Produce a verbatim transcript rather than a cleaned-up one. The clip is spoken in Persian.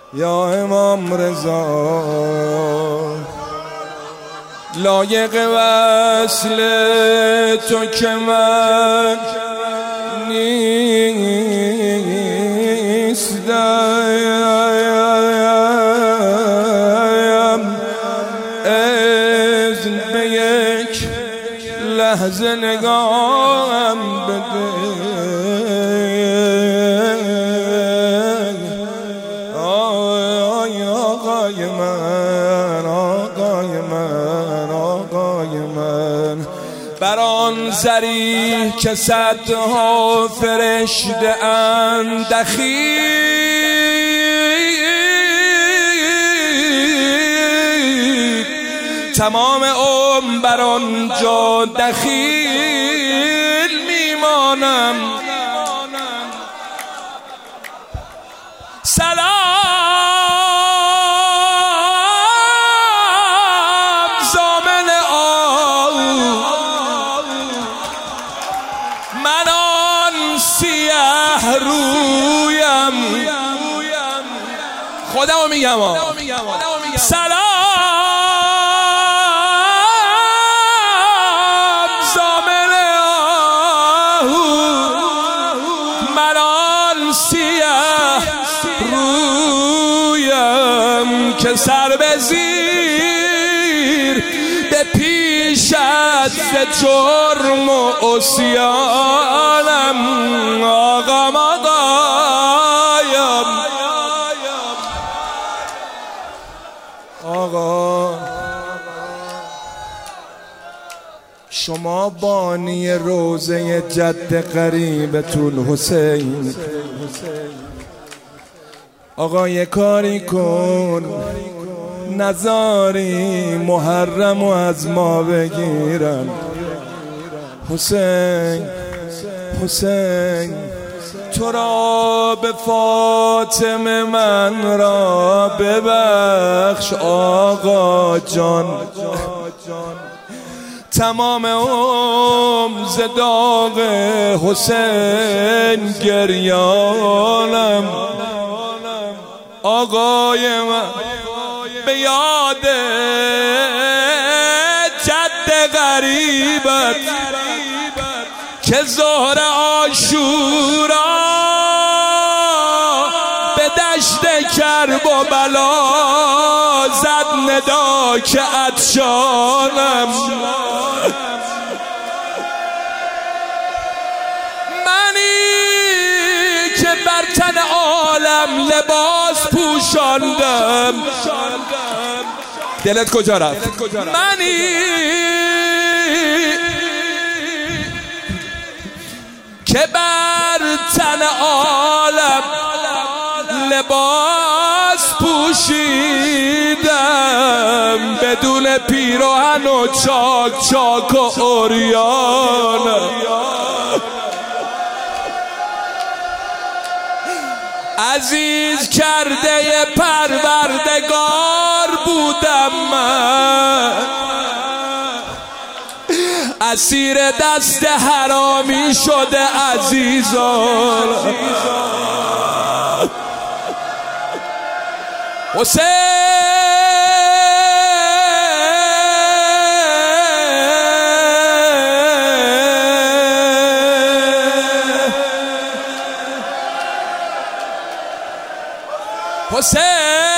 یا امام رضا لایق وصل تو که من نیستم، اذن به یک لحظه نگاهم بده. آی آقای من، آقای من، آقای من، بر آن زری که صدها فرشته اند دخیل، تمام عمر بر آنجا دخیل میمانم. سلام زامن آه، من آن سیه رویم، خودمو میگم سلام زامن آه، من آن سیه رویم که سر به زیر به پیشت ز جرم و عصیانم. آقام آقایم، آقا شما بانی روضه جد قریبتون حسین، آقا یه کاری کن نزاری محرم و از ما بگیرن. حسین حسین تو را به فاطمه من را ببخش آقا جان، تمام عمر ز داغ حسین گریانم. آقای من به یاد جد غریبت که ظهر عاشورا به دشت کرب و بلا زد ندا که عطشانم. منی که بر تن عالم لباس پوشاندم، دلت کجا رفت؟ منی که بر تن عالم لباس پوشیدم، بدون پیراهن و چاک چاک و عریانم. عزیز کرده پروردگار بودم من، اسیر دست حرامی شده عزیزان. حسین حسین